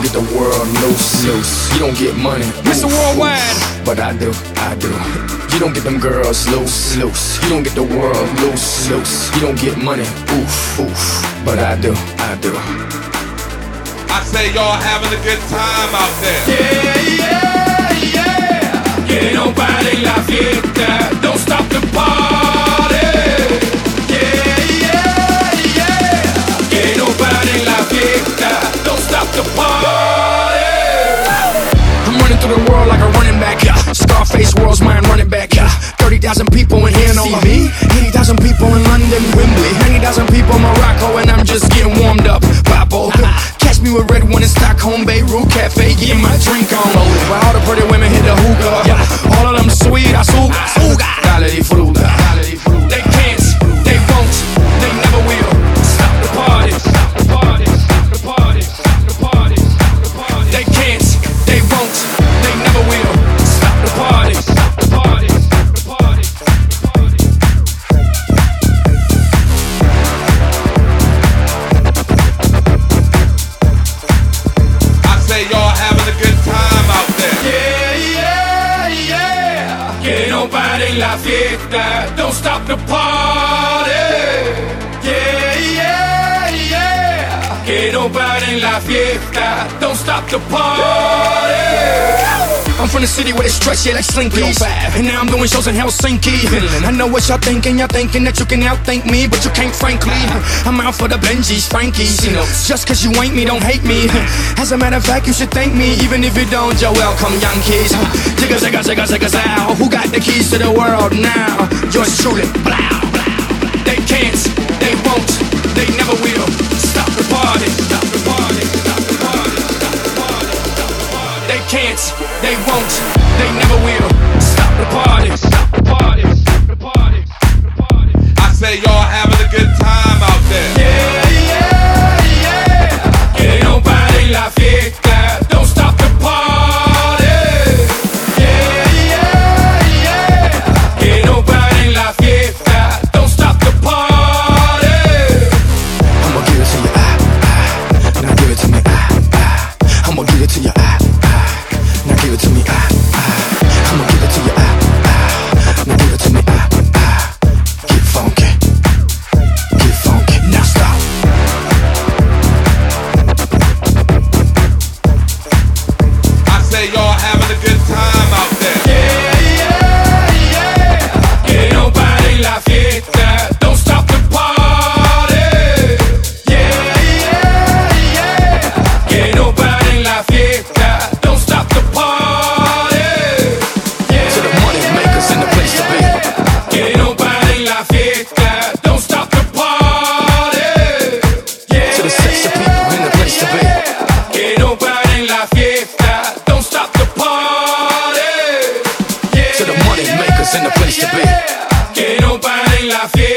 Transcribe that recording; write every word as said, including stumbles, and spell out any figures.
get the world loose, loose. You don't get money, Mister oof, Worldwide. oof. But I do, I do. You don't get them girls loose, loose. You don't get the world loose, loose. You don't get money, oof, oof. But I do, I do. I say y'all having a good time out there. Yeah, yeah, yeah. Que no pare la fiesta. Don't stop the party. Yeah, yeah, yeah. Que no pare la fiesta. Don't stop the party. I'm running through the world like a running back. Scarface, world's mine, running back. thirty thousand people in here and all of me. eighty thousand people in London, Wembley. ninety thousand people in Morocco, and I'm just getting warmed up. Papo. Catch me with red one in Stockholm, Beirut Cafe, getting my drink on. While all the pretty women hit the hookah. All of them sweet, azúcar. Dale di fruta. They can't, they won't, they never will stop the party. Stop the party. Stop the party. Stop the party. Stop the party. They can't, they won't, they never will stop the party. Stop the party. Stop the party. Stop the party. I say y'all having a good time out there. Yeah, yeah, yeah. Que no pare la fiesta. Don't stop the party. Yeah, yeah, yeah. Que no pare la fiesta. Don't stop the party. I'm from the city where they stretch it like slinkies. And now I'm doing shows in Helsinki. I know what y'all thinking, y'all thinking that you can outthink me, but you can't frankly. I'm out for the Benjis, Frankies. Just cause you ain't me, don't hate me. As a matter of fact, you should thank me, even if you don't, you're welcome, young kids. Jigga, jigga, jigga, jigga, zow. Who got the keys to the world now? Yours truly, blow. They can't, they won't, they never will stop the party. Stop the party, stop the party, stop the party, stop the party. They can't, they won't, they never will stop the party. Stop the party, stop the party, stop the party. I say y'all having a good time out there. Yeah, yeah, yeah. Que no pare la fiesta. Don't stop the party. Yeah, yeah, yeah. Que no pare la fiesta. Don't stop the party. I'ma give it to you, ah, ah. Now give it to me, ah, ah. I'ma give it to you, ah, ah. Now give it to me, ah, ah. I'ma give it to you, ah, ah. Now give it to me, ah, ah. Get funky, get funky. Now stop. I say y'all having a good time out there. Yeah, yeah, yeah. Que no pare la fiesta. Don't stop the party. Yeah, yeah, yeah. Que no pare la fiesta. Don't stop the party. Yeah, to the money makers in the place to be. Que no pare la fiesta. Don't stop the party. Yeah, to the sexy people in the place to be. Que no pare la fiesta. Don't stop the party. Yeah, to the money makers in the place to be. Que no pare la fiesta.